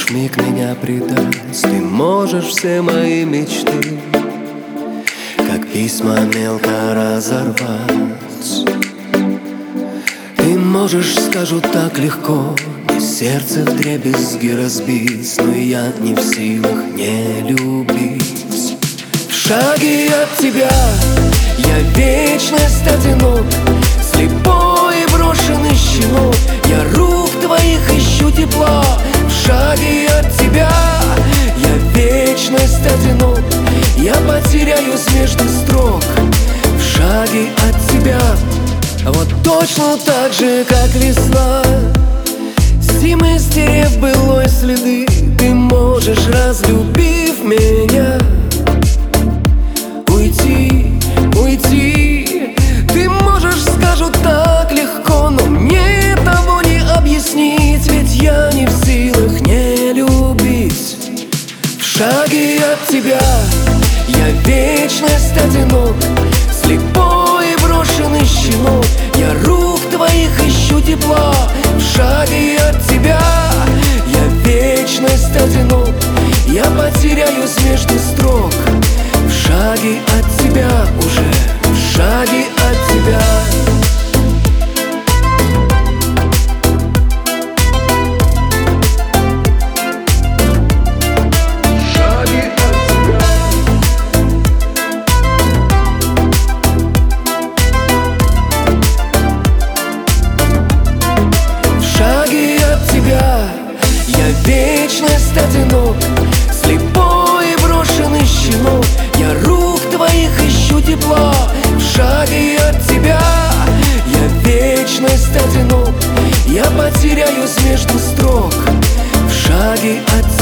можешь миг меня предать, ты можешь все мои мечты, как письма мелко разорвать. Ты можешь, скажу так легко, и сердце вдребезги разбить, но я не в силах не любить. В шаге от тебя я вечность одинок, слепой и брошенный щенок. Я рук твоих ищу тепла. В шаге от тебя я вечность одинок, я потеряюсь между строк. В шаге от тебя, вот точно так же, как весна, зимы стерев былой следы, ты можешь, разлюбив меня, уйти, уйти. Ты можешь, скажу так легко, но мне того не объяснить, ведь я не в силах не любить. В шаге от тебя я вечность одинок, слепой и брошенный щенок. Я рук твоих ищу тепла. В шаге от тебя я вечность одинок, я потеряюсь между строк. В шаге от тебя уже, в шаге от тебя. Вечность одинок, слепой и брошенный щенок. Я рук твоих ищу тепла. В шаге от тебя я вечность одинок, я потеряюсь между строк. В шаге от